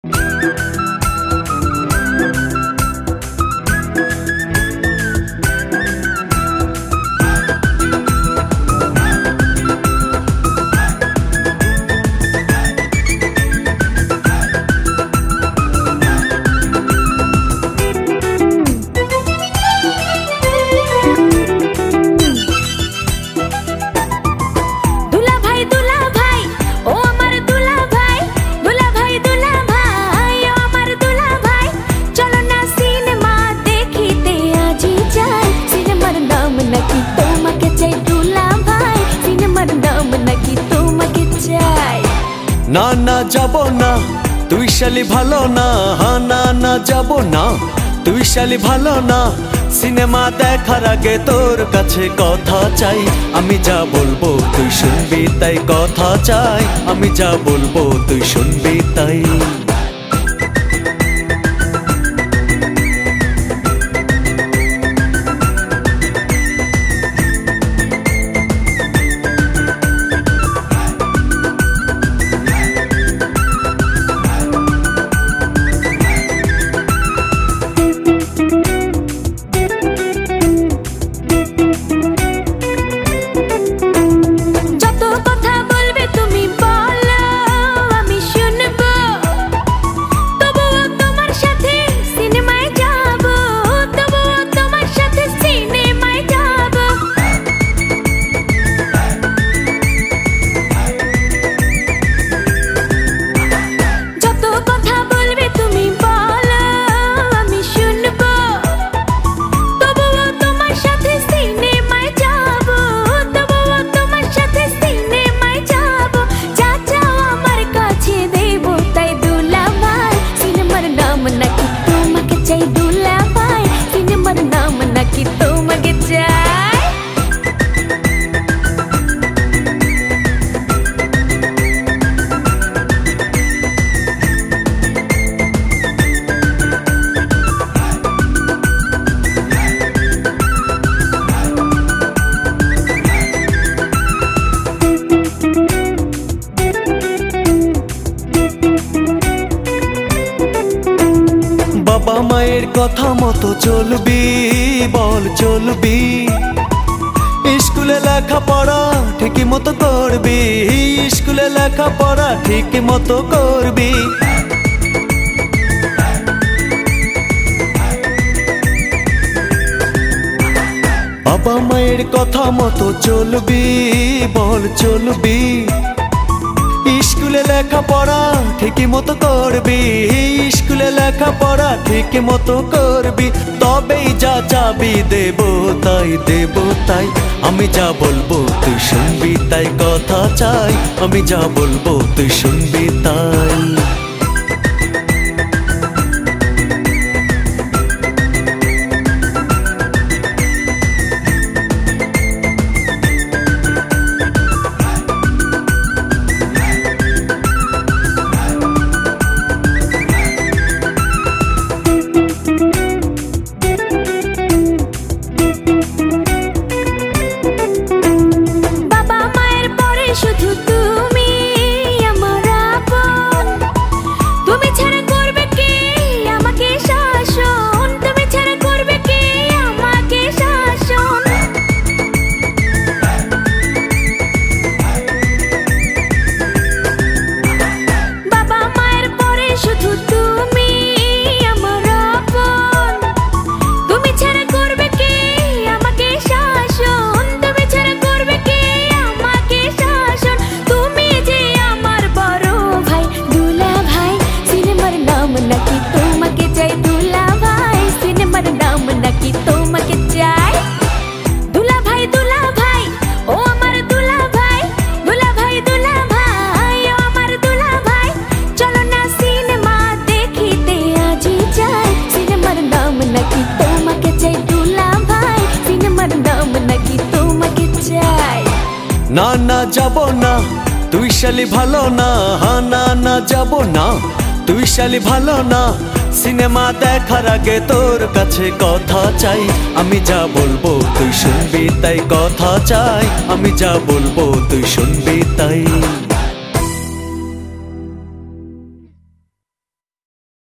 না না যাব না তুই শালি ভালো না, না না যাব না তুই শালি ভালো না। সিনেমা দেখার আগে তোর কাছে কথা চাই, আমি যা বলবো তুই শুনবি তাই কথা চাই, আমি যা বলবো তুই শুনবি তাই। বাবা মায়ের কথা মতো চলবি, বল চলবি, স্কুলে লেখাপড়া ঠিকই মতো করবি, স্কুলে লেখাপড়া ঠিকই মতো করবি। বাবা মায়ের কথা মতো চলবি, বল চলবি, স্কুলে লেখাপড়া ঠিকই মতো করবি, স্কুলে লেখাপড়া ঠিকই মতো করবি, তবেই যা চাবি দেব তাই, আমি যা বলবো তুই শুনবি তাই কথা চাই, আমি যা বলবো তুই শুনবি তাই। না না যাব না তুই শালি ভালো না, না না যাব না তুই শালি ভালো না। সিনেমা দেখার আগে তোর কাছে কথা চাই, আমি যা বলবো তুই শুনবি তাই কথা চাই, আমি যা বলবো তুই শুনবি তাই।